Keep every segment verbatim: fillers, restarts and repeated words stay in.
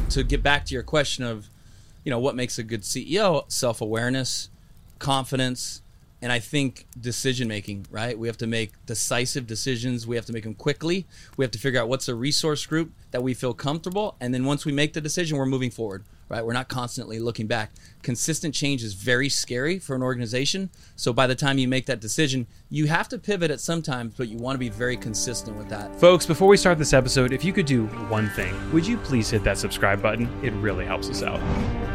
to get back to your question of, you know, what makes a good C E O, self-awareness, confidence, and I think decision-making, right? We have to make decisive decisions. We have to make them quickly. We have to figure out what's a resource group that we feel comfortable. And then once we make the decision, we're moving forward, right? We're not constantly looking back. Consistent change is very scary for an organization. So by the time you make that decision, you have to pivot at some times, but you want to be very consistent with that. Folks, before we start this episode, if you could do one thing, would you please hit that subscribe button? It really helps us out.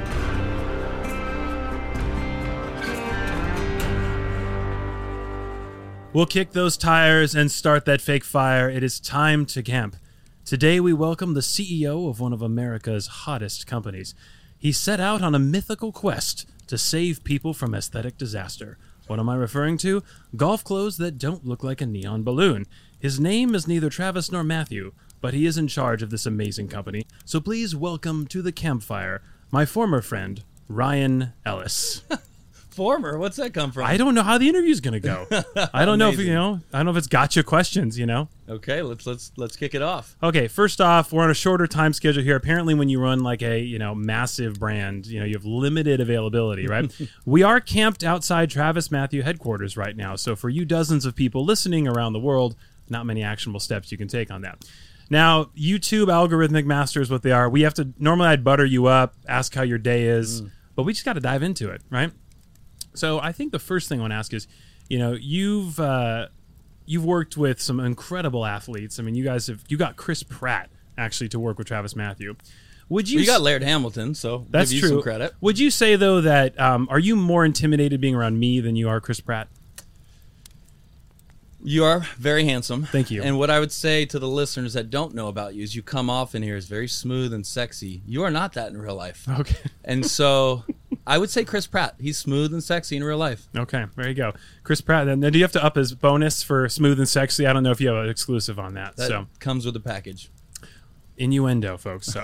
We'll kick those tires and start that fake fire. It is time to camp. Today we welcome the C E O of one of America's hottest companies. He set out on a mythical quest to save people from aesthetic disaster. What am I referring to? Golf clothes that don't look like a neon balloon. His name is neither Travis nor Matthew, but he is in charge of this amazing company. So please welcome to the campfire my former friend, Ryan Ellis. Former? What's that come from? I don't know how the interview's going to go. I don't know if, you know, I don't know if it's gotcha questions, you know? Okay, let's let's let's kick it off. Okay, first off, we're on a shorter time schedule here. Apparently when you run like a, you know, massive brand, you know, you have limited availability, right? We are camped outside Travis Matthew headquarters right now. So for you dozens of people listening around the world, not many actionable steps you can take on that. Now, YouTube algorithmic masters, what they are, we have to, normally I'd butter you up, ask how your day is, mm. but we just got to dive into it, right? So I think the first thing I want to ask is, you know, you've uh, you've worked with some incredible athletes. I mean, you guys have you got Chris Pratt actually to work with Travis Matthew. Would you? Well, you got Laird Hamilton, so that's give you true. Some credit. Would you say though that um, are you more intimidated being around me than you are Chris Pratt? You are very handsome. Thank you. And what I would say to the listeners that don't know about you is you come off in here as very smooth and sexy. You are not that in real life. Okay. And so I would say Chris Pratt. He's smooth and sexy in real life. Okay, there you go. Chris Pratt. Then do you have to up his bonus for smooth and sexy? I don't know if you have an exclusive on that. That so comes with the package. Innuendo, folks. So.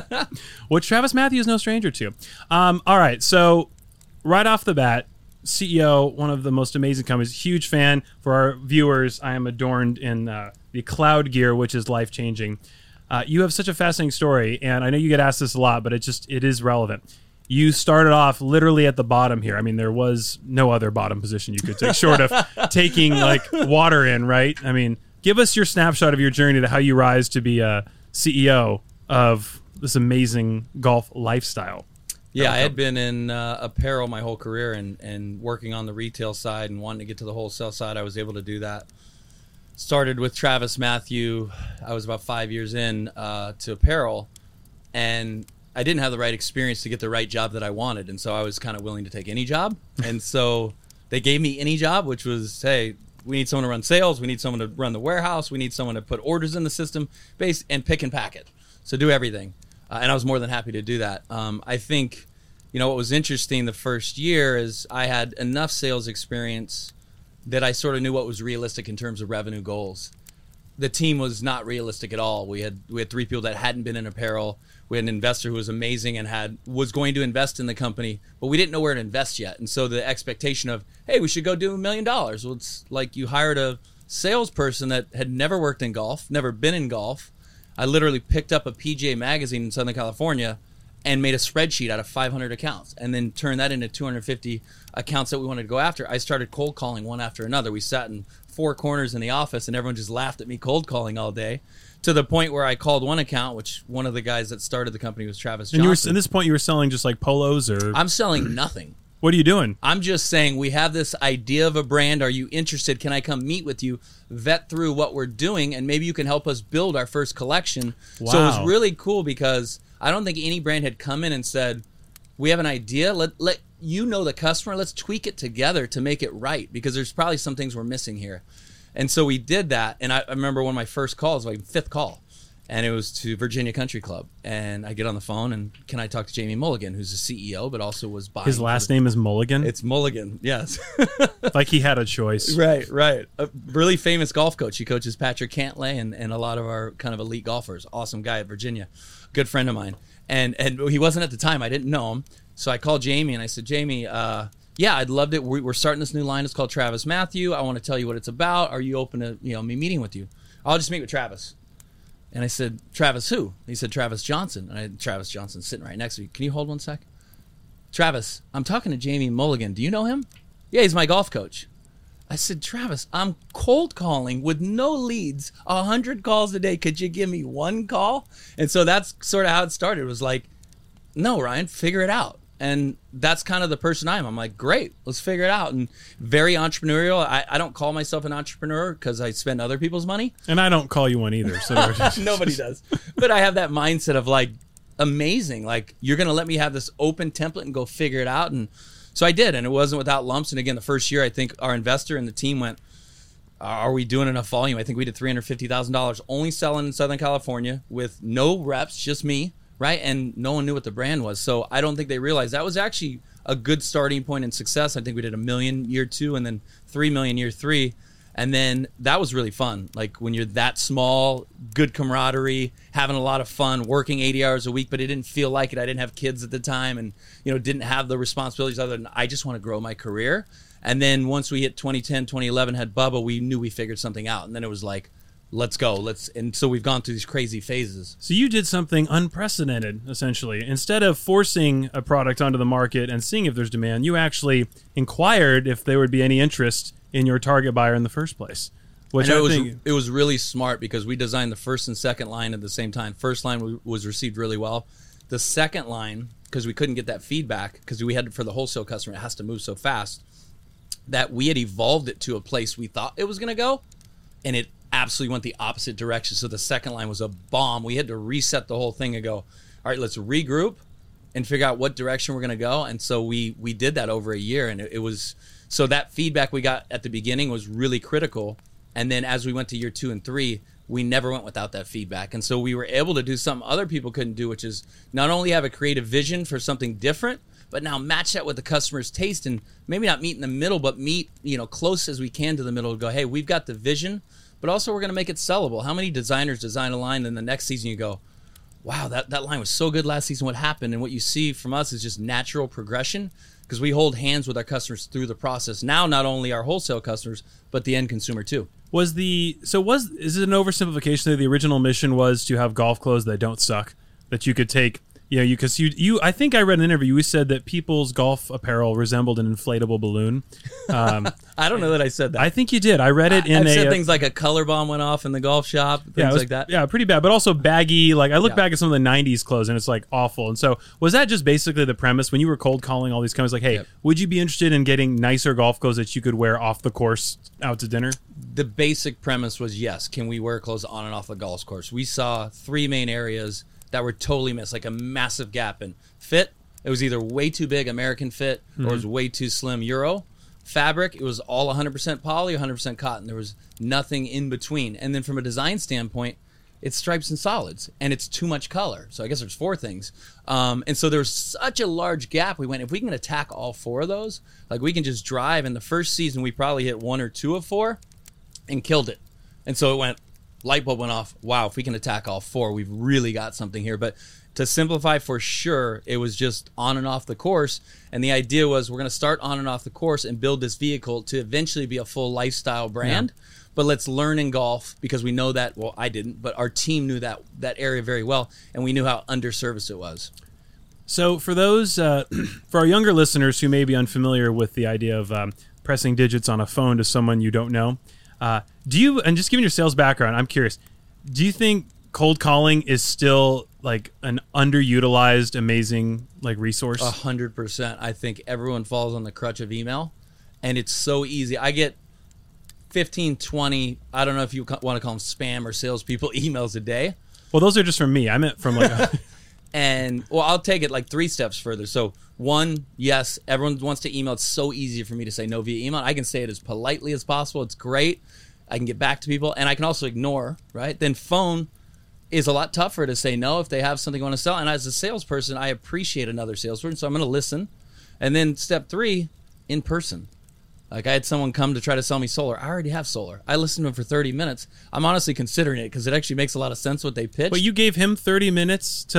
Which Travis Matthew is no stranger to. Um, all right, so right off the bat, C E O, one of the most amazing companies, huge fan. For our viewers, I am adorned in uh, the cloud gear, which is life-changing. Uh, you have such a fascinating story, and I know you get asked this a lot, but it just it is relevant. You started off literally at the bottom here. I mean, there was no other bottom position you could take, short of taking like water in, right? I mean, give us your snapshot of your journey to how you rise to be a C E O of this amazing golf lifestyle. Yeah, I had been in uh, apparel my whole career and, and working on the retail side and wanting to get to the wholesale side. I was able to do that. Started with Travis Matthew. I was about five years in uh, to apparel, and I didn't have the right experience to get the right job that I wanted. And so I was kind of willing to take any job. And so they gave me any job, which was, hey, we need someone to run sales. We need someone to run the warehouse. We need someone to put orders in the system base and pick and pack it. So do everything. Uh, and I was more than happy to do that. Um, I think, you know, what was interesting the first year is I had enough sales experience that I sort of knew what was realistic in terms of revenue goals. The team was not realistic at all. We had we had three people that hadn't been in apparel. We had an investor who was amazing and had was going to invest in the company, but we didn't know where to invest yet. And so the expectation of, hey, we should go do a million dollars. Well, it's like you hired a salesperson that had never worked in golf, never been in golf. I literally picked up a P G A magazine in Southern California and made a spreadsheet out of five hundred accounts and then turned that into two hundred fifty accounts that we wanted to go after. I started cold calling one after another. We sat in four corners in the office and everyone just laughed at me cold calling all day, to the point where I called one account, which one of the guys that started the company was Travis Johnson. And you were, at this point, you were selling just like polos or? I'm selling nothing. What are you doing? I'm just saying we have this idea of a brand. Are you interested? Can I come meet with you, vet through what we're doing, and maybe you can help us build our first collection. Wow. So it was really cool because I don't think any brand had come in and said, we have an idea. Let let you know the customer. Let's tweak it together to make it right, because there's probably some things we're missing here. And so we did that. And I, I remember one of my first calls, like fifth call, and it was to Virginia Country Club. And I get on the phone and, can I talk to Jamie Mulligan, who's the C E O, but also was buying. His last the, name is Mulligan? It's Mulligan, yes. Like he had a choice. Right, right. A really famous golf coach. He coaches Patrick Cantlay and, and a lot of our kind of elite golfers. Awesome guy at Virginia. Good friend of mine. And and he wasn't at the time. I didn't know him. So I called Jamie and I said, Jamie, uh, yeah, I'd love it. We're starting this new line. It's called Travis Matthew. I want to tell you what it's about. Are you open to, you know, me meeting with you? I'll just meet with Travis. And I said, Travis who? He said, Travis Johnson. And I had Travis Johnson sitting right next to me. Can you hold one sec? Travis, I'm talking to Jamie Mulligan. Do you know him? Yeah, he's my golf coach. I said, Travis, I'm cold calling with no leads, one hundred calls a day. Could you give me one call? And so that's sort of how it started. It was like, no, Ryan, figure it out. And that's kind of the person I am. I'm like, great, let's figure it out. And very entrepreneurial. I, I don't call myself an entrepreneur because I spend other people's money. And I don't call you one either. So nobody does. But I have that mindset of like, amazing. Like, you're going to let me have this open template and go figure it out. And so I did. And it wasn't without lumps. And again, the first year, I think our investor and the team went, are we doing enough volume? I think we did three hundred fifty thousand dollars only selling in Southern California with no reps, just me. Right. And no one knew what the brand was. So I don't think they realized that was actually a good starting point in success. I think we did a million year two and then three million year three. And then that was really fun. Like when you're that small, good camaraderie, having a lot of fun, working eighty hours a week, but it didn't feel like it. I didn't have kids at the time and, you know, didn't have the responsibilities other than I just want to grow my career. And then once we hit twenty ten, twenty eleven, had Bubba, we knew we figured something out. And then it was like, let's go. Let's and so we've gone through these crazy phases. So you did something unprecedented, essentially. Instead of forcing a product onto the market and seeing if there's demand, you actually inquired if there would be any interest in your target buyer in the first place. Which I, I think it was, it was really smart because we designed the first and second line at the same time. First line was received really well. The second line, because we couldn't get that feedback, because we had to, for the wholesale customer, it has to move so fast, that we had evolved it to a place we thought it was going to go, and it absolutely went the opposite direction. So the second line was a bomb. We had to reset the whole thing and go, all right, let's regroup and figure out what direction we're going to go. And so we we did that over a year, and it, it was so that feedback we got at the beginning was really critical. And then as we went to year two and three, we never went without that feedback. And so we were able to do something other people couldn't do, which is not only have a creative vision for something different, but now match that with the customer's taste and maybe not meet in the middle, but meet, you know, close as we can to the middle and go, hey, we've got the vision, but also we're going to make it sellable. How many designers design a line and the next season you go, wow, that, that line was so good last season. What happened? And what you see from us is just natural progression because we hold hands with our customers through the process. Now, not only our wholesale customers, but the end consumer too. Was the so was is it an oversimplification that the original mission was to have golf clothes that don't suck, that you could take, you know, you because you you I think I read an interview you said that people's golf apparel resembled an inflatable balloon. Um, I don't know that I said that. I think you did. I read it in I've a said things like a color bomb went off in the golf shop, things yeah, was, like that. Yeah, pretty bad, but also baggy. Like I look Yeah. back at some of the nineties clothes and it's like awful. And so was that just basically the premise when you were cold calling all these companies? Like, hey, Yep. would you be interested in getting nicer golf clothes that you could wear off the course out to dinner? The basic premise was yes. Can we wear clothes on and off the golf course? We saw three main areas that were totally missed, like a massive gap in fit. It was either way too big American fit or it was way too slim Euro. Fabric, it was all one hundred percent poly, one hundred percent cotton. There was nothing in between. And then from a design standpoint, it's stripes and solids, and it's too much color. So I guess there's four things. Um, and so there's such a large gap. We went, if we can attack all four of those, like we can just drive. In the first season, we probably hit one or two of four and killed it. And so it went, light bulb went off. Wow, if we can attack all four, we've really got something here. But to simplify, for sure, it was just on and off the course. And the idea was we're going to start on and off the course and build this vehicle to eventually be a full lifestyle brand. Yeah. But let's learn in golf because we know that, well, I didn't, but our team knew that that area very well, and we knew how underserviced it was. So for those, uh, for our younger listeners who may be unfamiliar with the idea of um, pressing digits on a phone to someone you don't know, uh, do you, and just given your sales background, I'm curious, do you think cold calling is still like an underutilized, amazing like resource? A hundred percent. I think everyone falls on the crutch of email, and it's so easy. I get fifteen, twenty, I don't know if you want to call them spam or salespeople emails a day. Well, those are just from me. I meant from like... A- and, well, I'll take it like three steps further. So, one, yes, everyone wants to email. It's so easy for me to say no via email. I can say it as politely as possible. It's great. I can get back to people, and I can also ignore, right? Then phone is a lot tougher to say no if they have something they want to sell. And as a salesperson, I appreciate another salesperson, so I'm going to listen. And then step three, in person. Like I had someone come to try to sell me solar. I already have solar. I listened to them for thirty minutes. I'm honestly considering it because it actually makes a lot of sense what they pitched. But you gave him thirty minutes to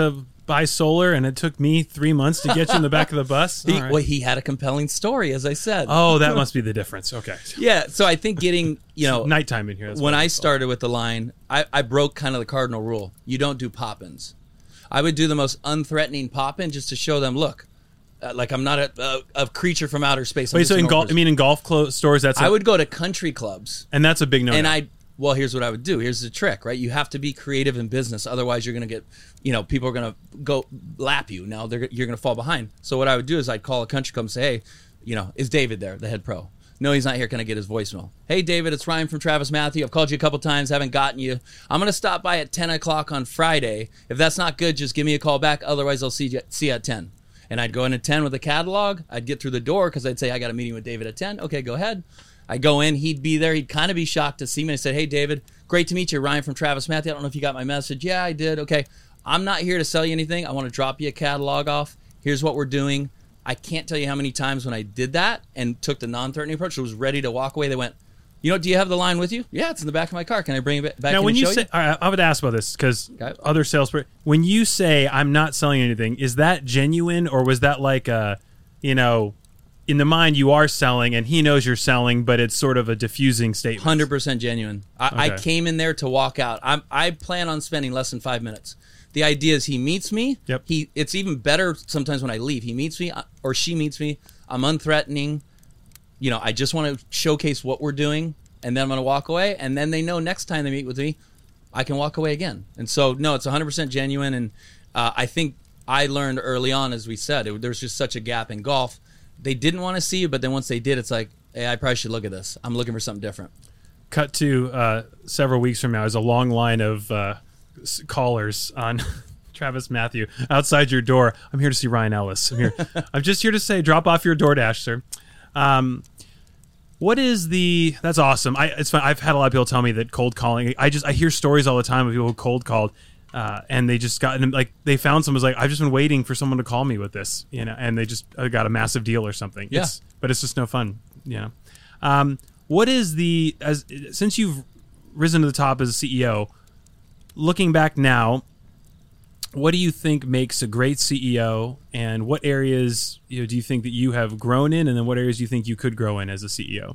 buy solar and it took me three months to get you in the back of the bus? He, All right. Well, he had a compelling story, as I said. Oh, that must be the difference. Okay. Yeah, so I think getting, you know, nighttime in here. That's when what I it's called. started with the line, I, I broke kind of the cardinal rule. You don't do pop-ins. I would do the most unthreatening pop-in just to show them, look, uh, like I'm not a, a, a creature from outer space. I'm Wait, just so a in normal golf, I person. mean, in golf clo- stores, that's a, I would go to country clubs, and that's a big no. and I well, here's what I would do. Here's the trick, right? You have to be creative in business, otherwise you're going to get, you know, people are going to go lap you. Now they're you're going to fall behind. So what I would do is I'd call a country club and say, hey, you know, is David there, the head pro? No, he's not here. Can I get his voicemail? Hey, David, it's Ryan from Travis Matthew. I've called you a couple times, haven't gotten you. I'm going to stop by at ten o'clock on Friday. If that's not good, just give me a call back. Otherwise, I'll see you, see you at ten. And I'd go in at ten with a catalog. I'd get through the door because I'd say, I got a meeting with David at ten. Okay, go ahead. I'd go in. He'd be there. He'd kind of be shocked to see me. I said, hey, David, great to meet you. Ryan from Travis Matthew. I don't know if you got my message. Yeah, I did. Okay. I'm not here to sell you anything. I want to drop you a catalog off. Here's what we're doing. I can't tell you how many times when I did that and took the non-threatening approach, I was ready to walk away. They went, you know, do you have the line with you? Yeah, it's in the back of my car. Can I bring it back now in when and you show say you? all right, I would ask about this because Okay. other sales when you say I'm not selling anything, is that genuine or was that like a, you know, in the mind you are selling and he knows you're selling, but it's sort of a diffusing statement? one hundred percent genuine. I, I Okay. came in there to walk out. I'm, I plan on spending less than five minutes. The idea is he meets me. Yep. He. It's even better sometimes when I leave. He meets me or she meets me. I'm unthreatening. You know, I just want to showcase what we're doing, and then I'm going to walk away. And then they know next time they meet with me, I can walk away again. And so, no, it's one hundred percent genuine. And uh, I think I learned early on, as we said, it, there's just such a gap in golf. They didn't want to see you, but then once they did, it's like, hey, I probably should look at this. I'm looking for something different. Cut to uh, several weeks from now is a long line of uh, s- callers on Travis Matthew outside your door. I'm here to see Ryan Ellis. I'm here. I'm just here to say, drop off your DoorDash, sir. Um, what is the? That's awesome. I it's fun. I've had a lot of people tell me that cold calling. I just I hear stories all the time of people who cold called. Uh, and they just got like they found someone who's like, I've just been waiting for someone to call me with this, you know, and they just uh, got a massive deal or something. Yeah. It's, but it's just no fun, you know. Um, what is the as since you've risen to the top as a C E O, looking back now, what do you think makes a great C E O, and what areas you know, do you think that you have grown in, and then what areas do you think you could grow in as a C E O?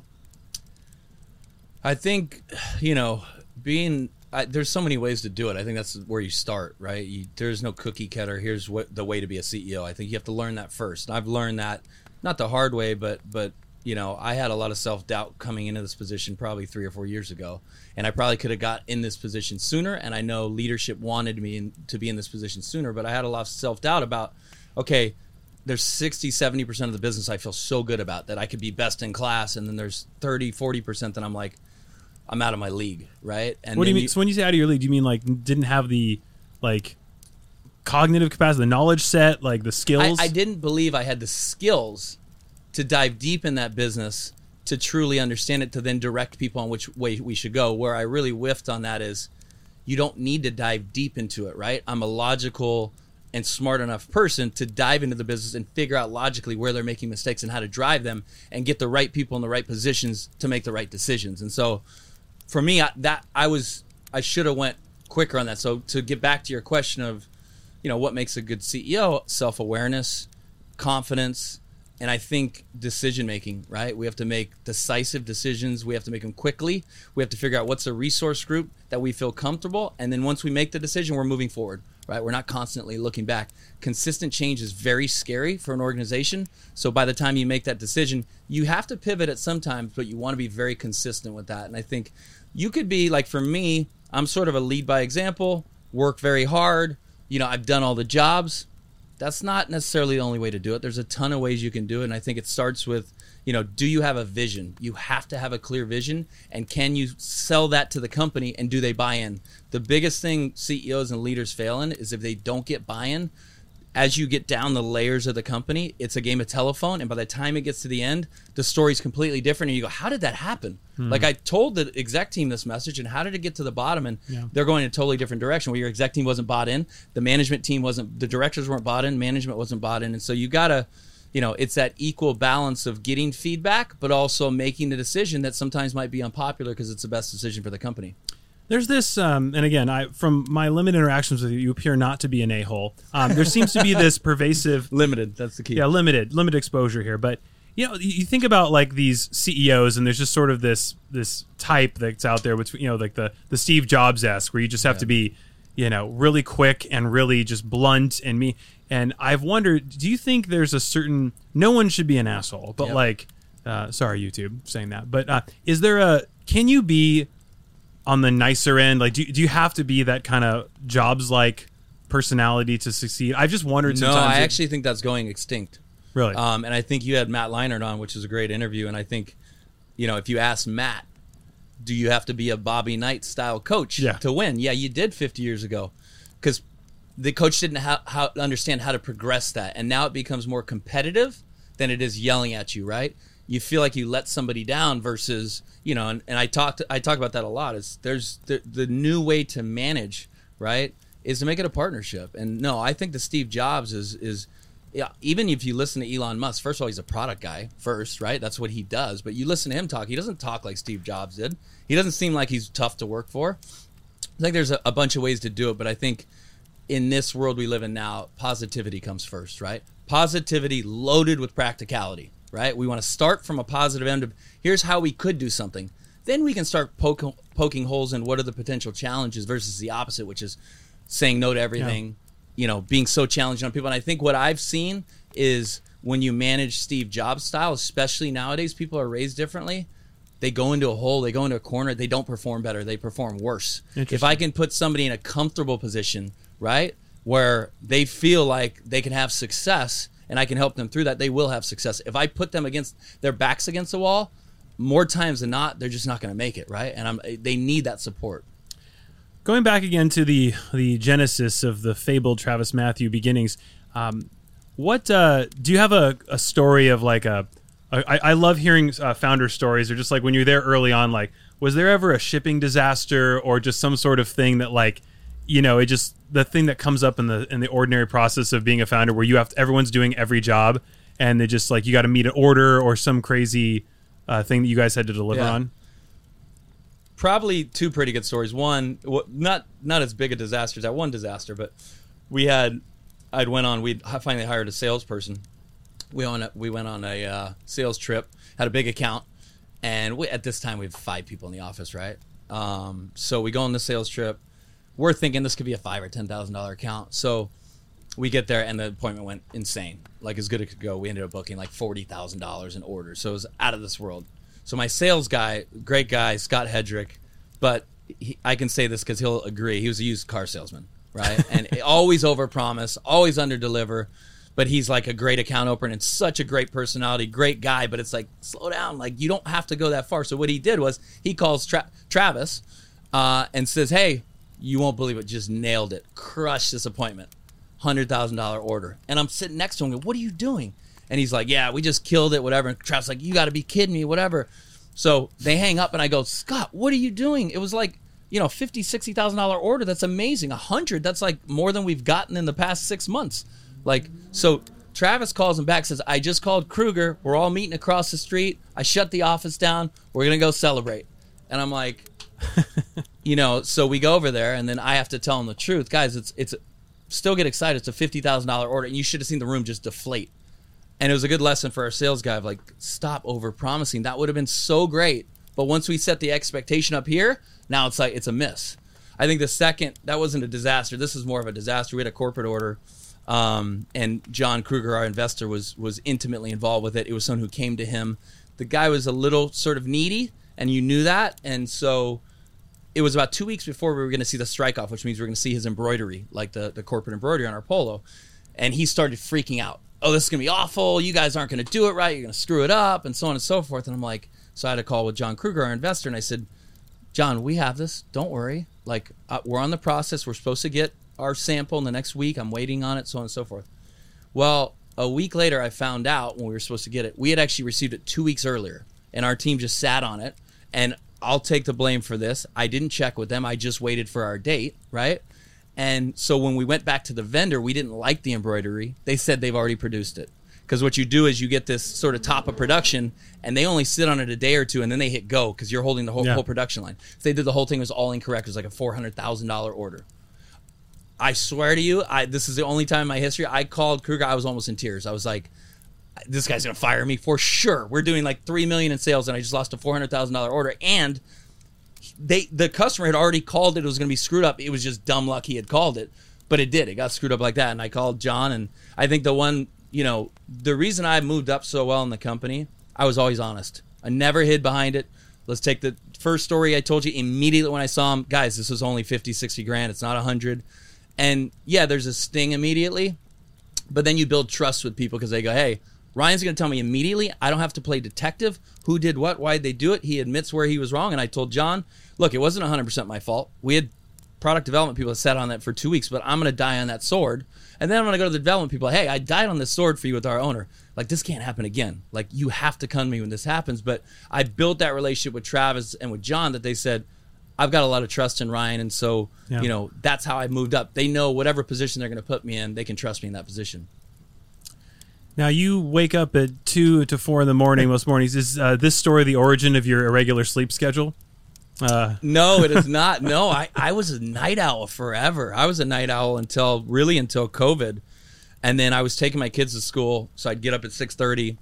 I think, you know, being I, there's so many ways to do it. I think that's where you start, right? You, there's no cookie cutter. Here's what the way to be a C E O. I think you have to learn that first. And I've learned that not the hard way, but but you know, I had a lot of self-doubt coming into this position probably three or four years ago, and I probably could have got in this position sooner. And I know leadership wanted me in, to be in this position sooner, but I had a lot of self-doubt about, okay, there's sixty, seventy percent of the business I feel so good about that I could be best in class, and then there's thirty, forty percent that I'm like, I'm out of my league, right? And What do you then mean? So when you say out of your league, do you mean like didn't have the like cognitive capacity, the knowledge set, like the skills? I, I didn't believe I had the skills to dive deep in that business to truly understand it, to then direct people on which way we should go. Where I really whiffed on that is you don't need to dive deep into it, right? I'm a logical and smart enough person to dive into the business and figure out logically where they're making mistakes and how to drive them and get the right people in the right positions to make the right decisions. And so for me, I, that I was I should have went quicker on that. So to get back to your question of, you know, what makes a good C E O, self-awareness, confidence, and I think decision making, right? We have to make decisive decisions. We have to make them quickly. We have to figure out what's the resource group that we feel comfortable. And then once we make the decision, we're moving forward, right? We're not constantly looking back. Consistent change is very scary for an organization. So by the time you make that decision, you have to pivot at some times, but you want to be very consistent with that. And I think you could be like, for me, I'm sort of a lead by example, work very hard. You know, I've done all the jobs. That's not necessarily the only way to do it. There's a ton of ways you can do it. And I think it starts with, you know, do you have a vision? You have to have a clear vision. And can you sell that to the company, and do they buy in? The biggest thing C E Os and leaders fail in is if they don't get buy-in. As you get down the layers of the company, it's a game of telephone. And by the time it gets to the end, the story's completely different. And you go, how did that happen? Hmm. Like I told the exec team this message, and how did it get to the bottom? And yeah. they're going in a totally different direction where your exec team wasn't bought in. The management team wasn't, the directors weren't bought in. Management wasn't bought in. And so you got to, you know, it's that equal balance of getting feedback, but also making the decision that sometimes might be unpopular because it's the best decision for the company. There's this, um, and again, I from my limited interactions with you, you appear not to be an a-hole. Um, there seems to be this pervasive... Limited, that's the key. Yeah, limited, limited exposure here. But, you know, you think about, like, these C E Os, and there's just sort of this this type that's out there, between, you know, like the, the Steve Jobs-esque, where you just have yeah. to be, you know, really quick and really just blunt and me. And I've wondered, do you think there's a certain... No one should be an asshole, but, yep. like... Uh, sorry, YouTube, saying that. But uh, is there a... Can you be... on the nicer end, like do, do you have to be that kind of Jobs-like personality to succeed? I've just wondered sometimes. No, I if, actually think that's going extinct. Really? Um, and I think you had Matt Leinart on, which is a great interview. And I think, you know, if you ask Matt, do you have to be a Bobby Knight style coach yeah. to win? Yeah, you did fifty years ago, because the coach didn't ha- how, understand how to progress that. And now it becomes more competitive than it is yelling at you, right? You feel like you let somebody down versus, you know, and, and I talked I talk about that a lot. Is there's the, the new way to manage, right, is to make it a partnership. And no, I think the Steve Jobs is is yeah, even if you listen to Elon Musk, first of all, he's a product guy first, right? That's what he does. But you listen to him talk, he doesn't talk like Steve Jobs did. He doesn't seem like he's tough to work for. I think there's a, a bunch of ways to do it, but I think in this world we live in now, positivity comes first, right? Positivity loaded with practicality. Right? We want to start from a positive end of here's how we could do something. Then we can start poke, poking holes in what are the potential challenges versus the opposite, which is saying no to everything, yeah. you know, being so challenging on people. And I think what I've seen is when you manage Steve Jobs style, especially nowadays, people are raised differently. They go into a hole, they go into a corner, they don't perform better, they perform worse. If I can put somebody in a comfortable position, right, where they feel like they can have success and I can help them through that, they will have success. If I put them against their backs against the wall, more times than not, they're just not going to make it, right? And I'm, they need that support. Going back again to the the genesis of the fabled Travis Mathew beginnings, um, what uh, do you have a, a story of like a? a I, I love hearing uh, founder stories, or just like when you're there early on. Like, was there ever a shipping disaster, or just some sort of thing that like, you know, it just the thing that comes up in the in the ordinary process of being a founder, where you have to, everyone's doing every job, and they just like you got to meet an order or some crazy uh, thing that you guys had to deliver yeah. on. Probably two pretty good stories. One, not not as big a disaster as that one disaster, but we had, I'd went on, we'd finally hired a salesperson. We on a, we went on a uh, sales trip, had a big account, and we, at this time we have five people in the office, right? Um, so we go on the sales trip. We're thinking this could be a five or ten thousand dollar account. So we get there, and the appointment went insane, like as good as it could go. We ended up booking like forty thousand dollars in orders, so it was out of this world. So my sales guy, great guy, Scott Hedrick, but he, I can say this because he'll agree. He was a used car salesman, right? And always overpromise, always underdeliver. But he's like a great account opener and such a great personality, great guy. But it's like, slow down. Like, you don't have to go that far. So what he did was he calls Tra- Travis uh, and says, hey, you won't believe it, just nailed it. Crushed this appointment. one hundred thousand dollars order. And I'm sitting next to him going, what are you doing? And he's like, yeah, we just killed it, whatever. And Travis like, you got to be kidding me, whatever. So they hang up, and I go, Scott, what are you doing? It was like, you know, fifty thousand dollars, sixty thousand dollars order. That's amazing. one hundred, that's like more than we've gotten in the past six months. Like, so Travis calls him back, says, I just called Kruger. We're all meeting across the street. I shut the office down. We're going to go celebrate. And I'm like, you know, so we go over there, and then I have to tell him the truth. Guys, it's it's still get excited. It's a fifty thousand dollars order, and you should have seen the room just deflate. And it was a good lesson for our sales guy of like, stop over promising. That would have been so great. But once we set the expectation up here, now it's like, it's a miss. I think the second, that wasn't a disaster. This is more of a disaster. We had a corporate order, um, and John Kruger, our investor, was was intimately involved with it. It was someone who came to him. The guy was a little sort of needy, and you knew that. And so it was about two weeks before we were going to see the strike off, which means we were going to see his embroidery, like the, the corporate embroidery on our polo. And he started freaking out. Oh, this is going to be awful. You guys aren't going to do it right. You're going to screw it up, and so on and so forth. And I'm like, so I had a call with John Kruger, our investor, and I said, John, we have this. Don't worry. Like, uh, we're on the process. We're supposed to get our sample in the next week. I'm waiting on it, so on and so forth. Well, a week later, I found out when we were supposed to get it. We had actually received it two weeks earlier, and our team just sat on it. And I'll take the blame for this. I didn't check with them. I just waited for our date, right? And so when we went back to the vendor, we didn't like the embroidery. They said they've already produced it. Because what you do is you get this sort of top of production, and they only sit on it a day or two, and then they hit go because you're holding the whole, Yeah. whole production line. If they did the whole thing, it was all incorrect. It was like a four hundred thousand dollars order. I swear to you, I this is the only time in my history I called Kruger. I was almost in tears. I was like, this guy's going to fire me for sure. We're doing like three million dollars in sales, and I just lost a four hundred thousand dollars order. And they the customer had already called it. It was going to be screwed up. It was just dumb luck he had called it. But it did. It got screwed up like that. And I called John, and I think the one, you know, the reason I moved up so well in the company, I was always honest. I never hid behind it. Let's take the first story I told you immediately when I saw him. Guys, this was only fifty, sixty grand. It's not one hundred. And yeah, there's a sting immediately. But then you build trust with people because they go, hey, Ryan's going to tell me immediately. I don't have to play detective. Who did what? Why did they do it? He admits where he was wrong. And I told John, look, it wasn't one hundred percent my fault. We had product development people that sat on that for two weeks, but I'm going to die on that sword. And then I'm going to go to the development people. Hey, I died on this sword for you with our owner. Like, this can't happen again. Like, you have to come to me when this happens. But I built that relationship with Travis and with John that they said, I've got a lot of trust in Ryan. And so, Yeah. you know, that's how I moved up. They know whatever position they're going to put me in, they can trust me in that position. Now, you wake up at two to four in the morning most mornings. Is uh, this story the origin of your irregular sleep schedule? Uh, No, it is not. No, I, I was a night owl forever. I was a night owl until really until COVID. And then I was taking my kids to school. So I'd get up at six thirty,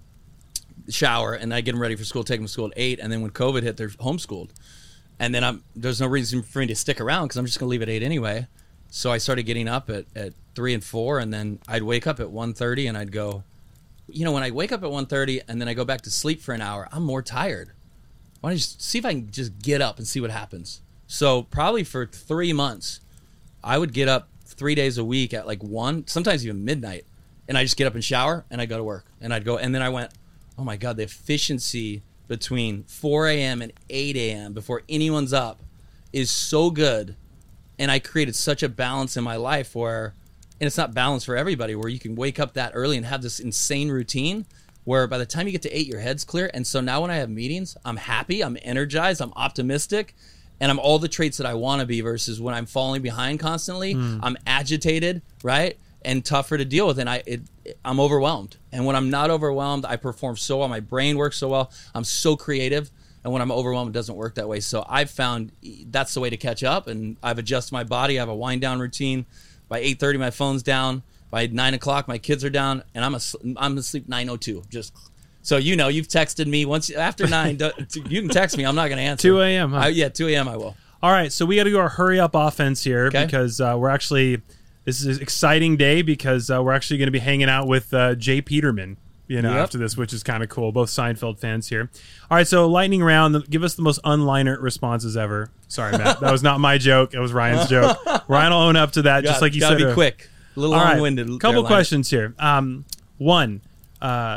shower, and I'd get them ready for school, take them to school at eight. And then when COVID hit, they're homeschooled. And then I'm there's no reason for me to stick around because I'm just going to leave at eight anyway. So I started getting up at, at three and four. And then I'd wake up at one thirty and I'd go, you know, when I wake up at one thirty and then I go back to sleep for an hour, I'm more tired. Why don't you just see if I can just get up and see what happens? So probably for three months, I would get up three days a week at like one, sometimes even midnight, and I just get up and shower and I go to work and I'd go. And then I went, oh my God, the efficiency between four a.m. and eight a.m. before anyone's up is so good. And I created such a balance in my life where, and it's not balance for everybody, where you can wake up that early and have this insane routine where by the time you get to eight, your head's clear. And so now when I have meetings, I'm happy, I'm energized, I'm optimistic, and I'm all the traits that I want to be versus when I'm falling behind constantly, mm. I'm agitated, right? And tougher to deal with. And I, it, I'm overwhelmed. And when I'm not overwhelmed, I perform so well. My brain works so well. I'm so creative. And when I'm overwhelmed, it doesn't work that way. So I've found that's the way to catch up. And I've adjusted my body. I have a wind down routine. By eight thirty, my phone's down. By nine o'clock, my kids are down, and I'm asleep, I'm asleep nine oh two. Just so you know, you've texted me once after nine. You can text me. I'm not going to answer. two a.m. Huh? I, yeah, two a.m. I will. All right, so we got to do our hurry up offense here Okay. because uh, we're actually this is an exciting day because uh, we're actually going to be hanging out with uh, Jay Peterman. You know, Yep. after this, which is kind of cool. Both Seinfeld fans here. All right, so lightning round. Give us the most unliner responses ever. Sorry, Matt. That was not my joke. It was Ryan's joke. Ryan will own up to that, just Got- like you gotta said. be uh, quick. A little All right, long-winded. couple there, Lionel. questions here. Um, one, uh,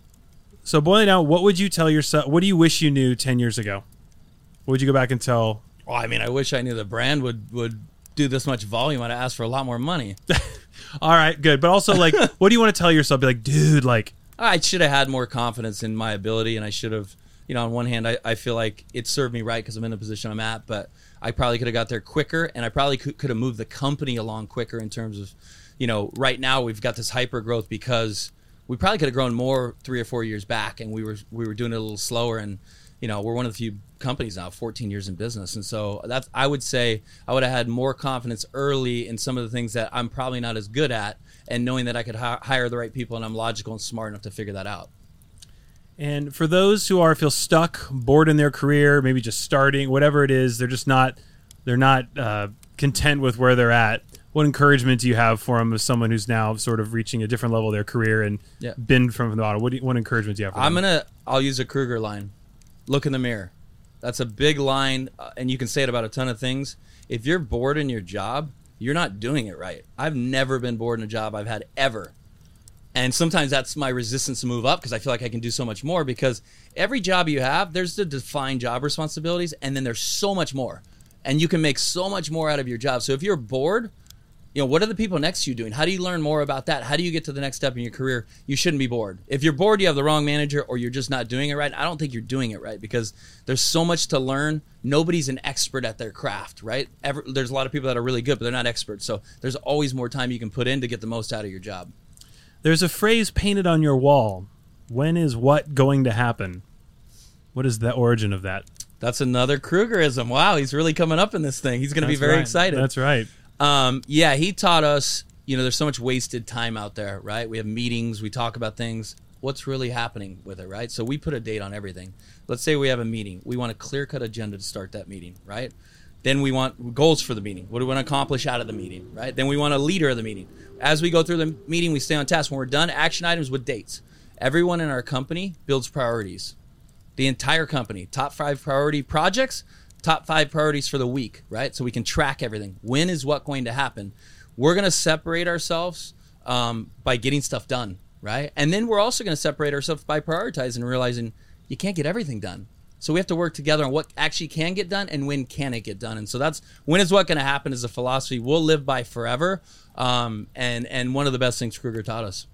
so boiling down, what would you tell yourself? What do you wish you knew ten years ago? What would you go back and tell? Well, I mean, I wish I knew the brand would would do this much volume. I'd ask for a lot more money. All right, good. But also, like, what do you want to tell yourself? Be like, dude, like, I should have had more confidence in my ability, and I should have, you know, on one hand, I, I feel like it served me right because I'm in the position I'm at, but I probably could have got there quicker, and I probably could, could have moved the company along quicker in terms of, you know, right now we've got this hyper growth because we probably could have grown more three or four years back, and we were we were doing it a little slower, and you know, we're one of the few companies now, fourteen years in business, and so that's I would say I would have had more confidence early in some of the things that I'm probably not as good at, and knowing that I could hi- hire the right people, and I'm logical and smart enough to figure that out. and for those who are feel stuck, bored in their career, maybe just starting, whatever it is, they're just not, they're not uh, content with where they're at. What encouragement do you have for them as someone who's now sort of reaching a different level of their career and Yeah. been from the bottom? What, do you, what encouragement do you have for I'm them? gonna I'll use a Kruger line. Look in the mirror. That's a big line, uh, and you can say it about a ton of things. If you're bored in your job, you're not doing it right. I've never been bored in a job I've had ever. And sometimes that's my resistance to move up because I feel like I can do so much more because every job you have, there's the defined job responsibilities, and then there's so much more. And you can make so much more out of your job. So if you're bored, you know, what are the people next to you doing? How do you learn more about that? How do you get to the next step in your career? You shouldn't be bored. If you're bored, you have the wrong manager or you're just not doing it right. I don't think you're doing it right because there's so much to learn. Nobody's an expert at their craft, right? Ever, there's a lot of people that are really good, but they're not experts. So there's always more time you can put in to get the most out of your job. There's a phrase painted on your wall. When is what going to happen? What is the origin of that? That's another Krugerism. Wow, he's really coming up in this thing. He's going to be That's very right. excited. That's right. Um, yeah, he taught us, you know, there's so much wasted time out there, right? We have meetings, we talk about things. What's really happening with it, right? So we put a date on everything. Let's say we have a meeting. We want a clear-cut agenda to start that meeting, right? Then we want goals for the meeting. What do we want to accomplish out of the meeting, right? Then we want a leader of the meeting. As we go through the meeting, we stay on task. When we're done, action items with dates. Everyone in our company builds priorities. The entire company, top five priority projects, top five priorities for the week, right? So we can track everything. When is what going to happen? We're going to separate ourselves um, by getting stuff done, right? And then we're also going to separate ourselves by prioritizing and realizing you can't get everything done. So we have to work together on what actually can get done and when can it get done. And so that's when is what going to happen is a philosophy we'll live by forever. Um, and, and one of the best things Kruger taught us.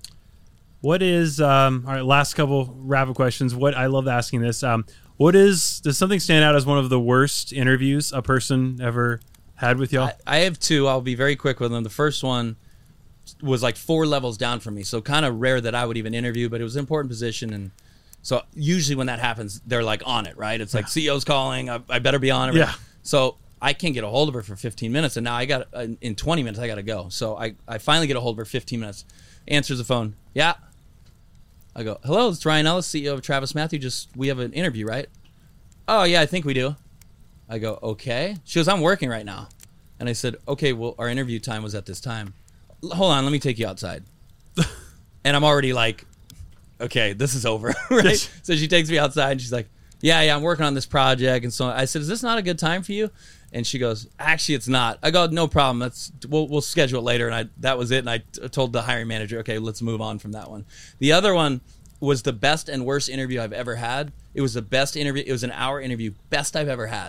What is, um, all right, last couple rapid questions. What I love asking this. Um, what is, does something stand out as one of the worst interviews a person ever had with y'all? I, I have two. I'll be very quick with them. The first one was like four levels down from me. So kind of rare that I would even interview, but it was an important position. And so usually when that happens, they're like on it, right? It's like C E O's calling. I, I better be on it. Right? Yeah. So I can't get a hold of her for fifteen minutes. And now I got, uh, in twenty minutes, I got to go. So I, I finally get a hold of her fifteen minutes. Answers the phone. Yeah. I go, hello, it's Ryan Ellis, C E O of Travis Matthew. Just, we have an interview, right? Oh, yeah, I think we do. I go, okay. She goes, I'm working right now. And I said, okay, well, our interview time was at this time. L- Hold on, let me take you outside. And I'm already like, okay, this is over, right? So she takes me outside and she's like, yeah, yeah, I'm working on this project. And so I said, is this not a good time for you? And she goes, actually, it's not. I go, no problem. That's we'll, we'll schedule it later. And I that was it. And I t- told the hiring manager, okay, let's move on from that one. The other one was the best and worst interview I've ever had. It was the best interview. It was an hour interview, best I've ever had.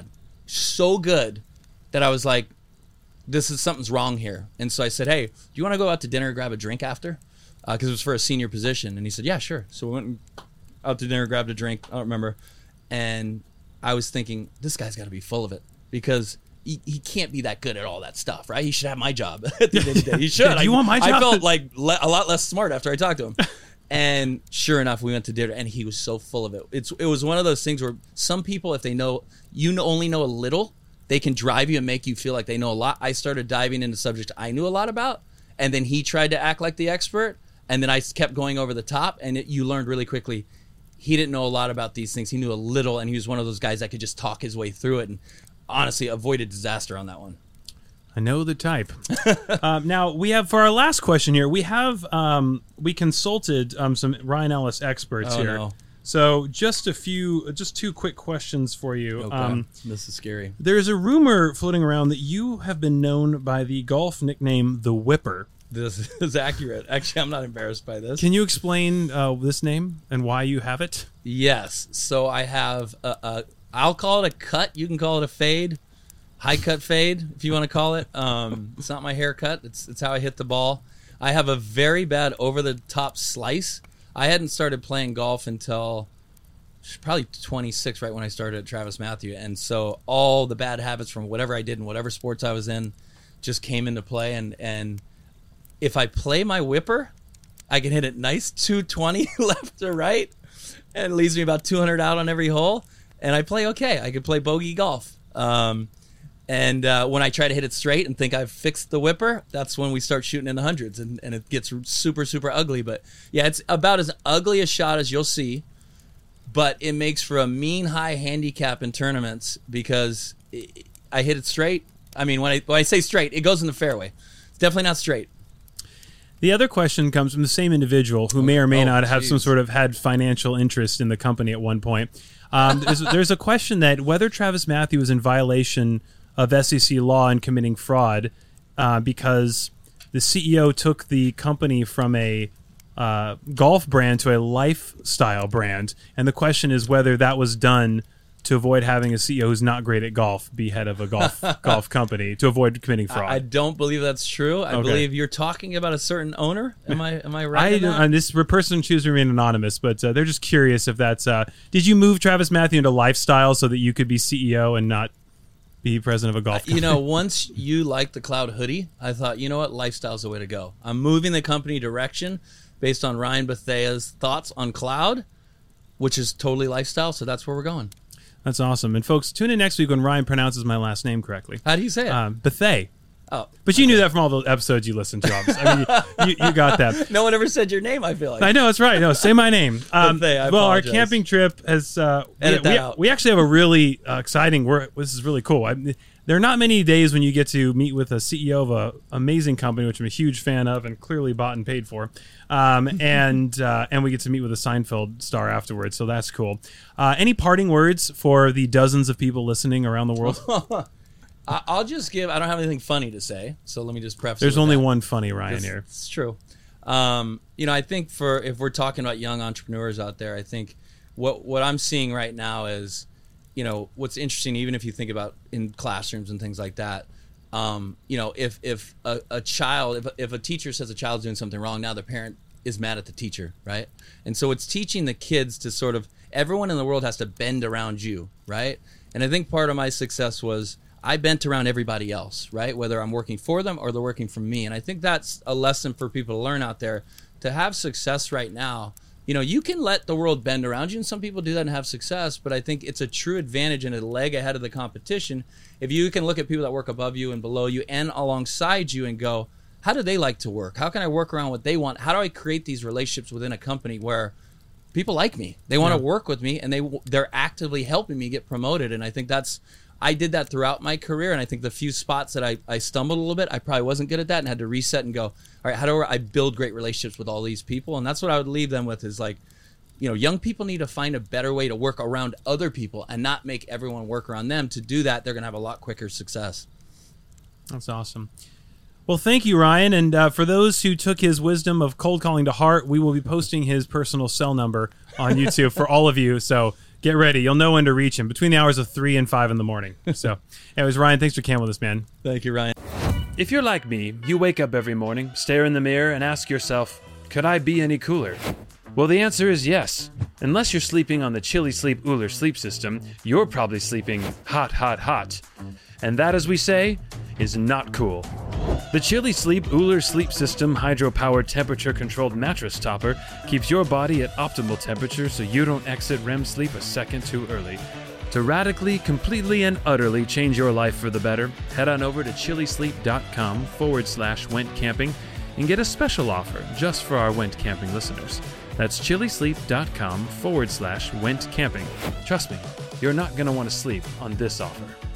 So good that I was like, this is something's wrong here. And so I said, hey, do you want to go out to dinner and grab a drink after? Because uh, it was for a senior position. And he said, yeah, sure. So we went out to dinner, grabbed a drink. I don't remember. And I was thinking, this guy's got to be full of it because he, he can't be that good at all that stuff, right? He should have my job at the end of the day. He should. Do you I, want my job? I felt like le- a lot less smart after I talked to him. And sure enough, we went to dinner, and he was so full of it. It's it was one of those things where some people, if they know you know, only know a little, they can drive you and make you feel like they know a lot. I started diving into subjects I knew a lot about, and then he tried to act like the expert, and then I kept going over the top, and it, you learned really quickly he didn't know a lot about these things. He knew a little, and he was one of those guys that could just talk his way through it, and honestly avoided disaster on that one. I know the type. um, now we have for our last question here. We have um, we consulted um, some Ryan Ellis experts Oh, here. no. So just a few, just two quick questions for you. Okay. Um, This is scary. there's a rumor floating around that you have been known by the golf nickname the Whipper. This is accurate. Actually, I'm not embarrassed by this. Can you explain uh, this name and why you have it? Yes. So I have a, a, I'll call it a cut. You can call it a fade. High cut fade, if you want to call it. Um, it's not my haircut. It's it's how I hit the ball. I have a very bad over-the-top slice. I hadn't started playing golf until probably twenty-six, right when I started at Travis Matthew. And so all the bad habits from whatever I did and whatever sports I was in just came into play. And, and if I play my whipper, I can hit it nice two twenty left to right, and it leaves me about two hundred out on every hole. And I play okay. I can play bogey golf. Um, and uh, when I try to hit it straight and think I've fixed the whipper, that's when we start shooting in the hundreds, and, and it gets super, super ugly. But yeah, it's about as ugly a shot as you'll see, but it makes for a mean high handicap in tournaments because it, I hit it straight. I mean, when I, when I say straight, it goes in the fairway. It's definitely not straight. The other question comes from the same individual who may or may Oh, not have geez. some sort of had financial interest in the company at one point. Um, there's, there's a question that whether Travis Matthew was in violation of S E C law in committing fraud uh, because the C E O took the company from a uh, golf brand to a lifestyle brand. And the question is whether that was done to avoid having a C E O who's not great at golf be head of a golf golf company, to avoid committing fraud. I, I don't believe that's true. I Okay. believe you're talking about a certain owner. Am I am I right? I in don't, that? and this person chooses to remain anonymous, but uh, they're just curious if that's. Uh, did you move Travis Matthew into lifestyle so that you could be C E O and not be president of a golf company. You know, once you liked the Cloud hoodie, I thought, you know what, lifestyle's the way to go. I'm moving the company direction based on Ryan Bethea's thoughts on Cloud, which is totally lifestyle, so that's where we're going. That's awesome. And folks, tune in next week when Ryan pronounces my last name correctly. How do you say it? Um, Bethea. Oh, but you okay. knew that from all the episodes you listened to, obviously. I mean, you, you, you got that. No one ever said your name, I feel like. I know, that's right. No, say my name. Um, Bethea, I well, our apologize. camping trip has... Uh, Edit we, that we, out. we actually have a really uh, exciting... We're, this is really cool. I, there are not many days when you get to meet with a C E O of an amazing company, which I'm a huge fan of and clearly bought and paid for. Um, and uh, and we get to meet with a Seinfeld star afterwards, so that's cool. Uh, any parting words for the dozens of people listening around the world? I'll just give, I don't have anything funny to say, so let me just preface There's it with only that. one funny Ryan It's, here. it's true. Um, you know, I think for, if we're talking about young entrepreneurs out there, I think what what I'm seeing right now is, you know, what's interesting, even if you think about in classrooms and things like that, um, you know, if, if a, a child, if, if a teacher says a child's doing something wrong, now the parent is mad at the teacher, right? And so it's teaching the kids to sort of, everyone in the world has to bend around you, right? And I think part of my success was, I bent around everybody else, right? Whether I'm working for them or they're working for me. And I think that's a lesson for people to learn out there. To have success right now, you know, you can let the world bend around you, and some people do that and have success, but I think it's a true advantage and a leg ahead of the competition if you can look at people that work above you and below you and alongside you and go, how do they like to work? How can I work around what they want? How do I create these relationships within a company where people like me? They want to Yeah. work with me, and they, they're actively helping me get promoted. And I think that's, I did that throughout my career, and I think the few spots that I, I stumbled a little bit, I probably wasn't good at that and had to reset and go, all right, how do I build great relationships with all these people? And that's what I would leave them with is like, you know, young people need to find a better way to work around other people and not make everyone work around them. To do that, they're going to have a lot quicker success. That's awesome. Well, thank you, Ryan. And uh, for those who took his wisdom of cold calling to heart, we will be posting his personal cell number on YouTube for all of you. So get ready. You'll know when to reach him between the hours of three and five in the morning. So anyways, Ryan, thanks for camping with us, man. Thank you, Ryan. If you're like me, you wake up every morning, stare in the mirror, and ask yourself, could I be any cooler? Well, the answer is yes. Unless you're sleeping on the Chili Sleep Uller sleep system, you're probably sleeping hot, hot, hot. And that, as we say, is not cool. The Chili Sleep Uller Sleep System hydro-powered temperature-controlled mattress topper keeps your body at optimal temperature so you don't exit R E M sleep a second too early. To radically, completely, and utterly change your life for the better, head on over to chilisleep.com forward slash went camping and get a special offer just for our Went Camping listeners. That's chilisleep.com forward slash went camping. Trust me, you're not going to want to sleep on this offer.